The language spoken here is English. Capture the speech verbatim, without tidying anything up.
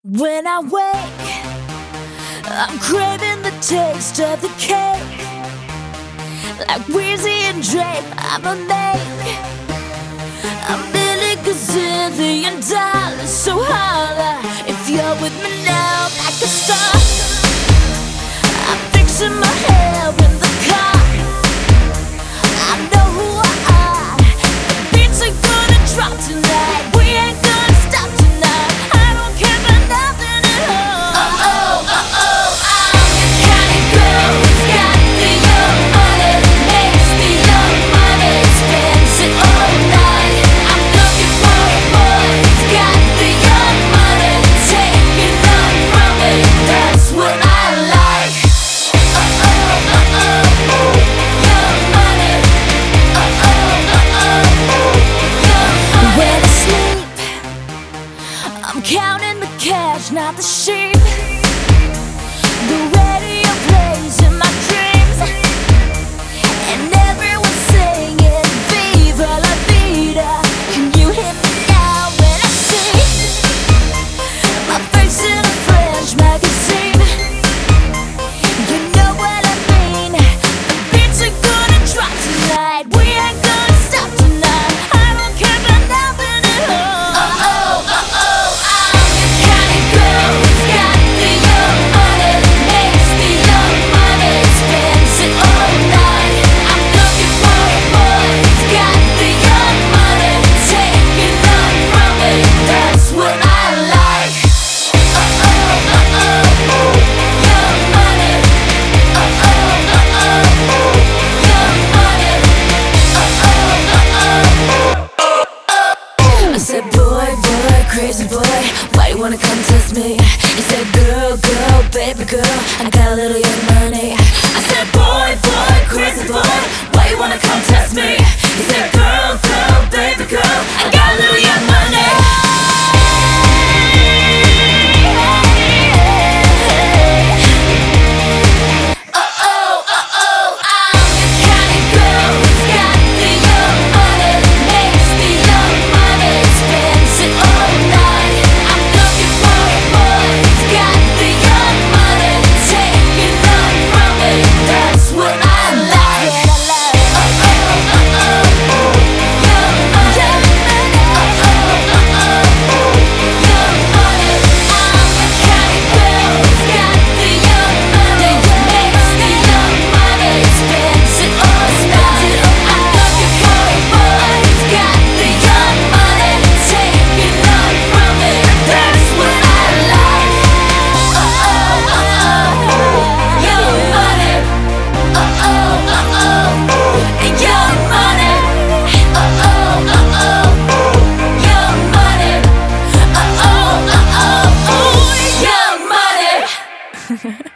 When I wake, I'm craving the taste of the cake. Like Weezy and Drake, I'm a make a million gazillion dollars. So holla if you're with me now, like a star. I'm fixing my hair in the car. I know who I are. The beats are gonna drop tonight. We ain't gonna stop tonight. I don't care about nothing at all. Oh oh oh oh, I'm the kind of girl who's got the young money, makes the young money, spends it all night. I'm looking for a boy who's got the young money, take it on from me. That's what I like. Oh oh oh oh, young money. Oh oh oh oh, young money. When I sleep, I'm counting the cash, not the sheep. The radio plays in my dreams, and everyone's singing Viva la vida. Can you hear me now when I see my face in a French magazine? You know what I mean. The beats are gonna drop tonight. We ain't gonna stop tonight. I don't care about nothing at all. Oh oh oh oh, I'm the kind of girl who's got the young money, makes the young money, spends it all night. I'm looking for a boy who's got the young money, take it on from me. That's what I like. Oh oh oh oh, young money. Oh oh oh oh, young money. Oh oh oh oh. I said, boy, boy, crazy boy, why you wanna come test me? He said, girl, girl, baby girl, I got a little young money. I said, boy, boy, crazy boy, why you wanna come test me? He said, girl, girl, baby girl, I got a little young money. Oh oh oh oh, I'm the kind of girl who's got the young money, makes the young money, spends it all night. I'm looking for a boy who's got the young money, take it on from me. That's what I like. Oh oh oh oh, young money. Oh oh oh oh, young money. I'm the kind of girl who's got the young money, makes the young money, spends it all night. I'm looking for a boy who's got the young money, take it on from me. That's what I like. Oh oh oh oh, young money. Oh oh oh oh, young money. Oh oh oh oh, young money. Oh oh oh oh, young money.